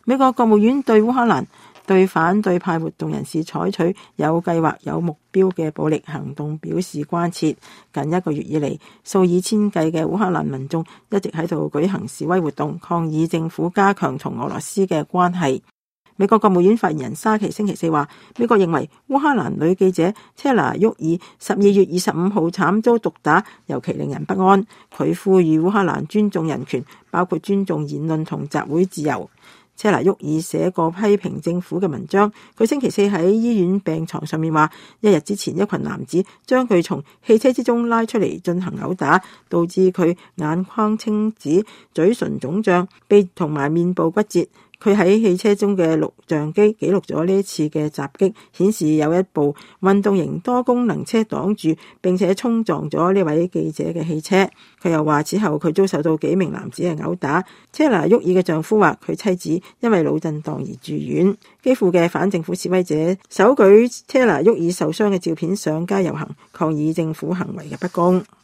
美國國務院對烏克蘭對反對派活動人士採取有計劃、有目標嘅暴力行動表示關切。近一個月以嚟，數以千計嘅烏克蘭民眾一直喺度舉行示威活動，抗議政府加強同俄羅斯嘅關係。美國國務院發言人沙奇星期四話，美國認為烏克蘭女記者車拿沃爾12月25號慘遭毒打，尤其令人不安。佢呼籲烏克蘭尊重人權，包括尊重言論同集會自由。車拿沃爾寫過批評政府嘅文章。佢星期四喺醫院病床上面話，一日之前一群男子將佢從汽車之中拉出嚟進行毆打，導致佢眼眶青紫、嘴唇腫脹、鼻同埋面部骨折。佢喺汽車中嘅錄像機記錄咗呢一次嘅襲擊，顯示有一部運動型多功能車擋住並且衝撞咗呢位記者嘅汽車。佢又話，此後佢遭受到幾名男子嘅毆打。車拿沃爾嘅丈夫話，佢妻子因為腦震盪而住院。基輔嘅反政府示威者手舉車拿沃爾受傷嘅照片上街遊行，抗議政府行為嘅不公。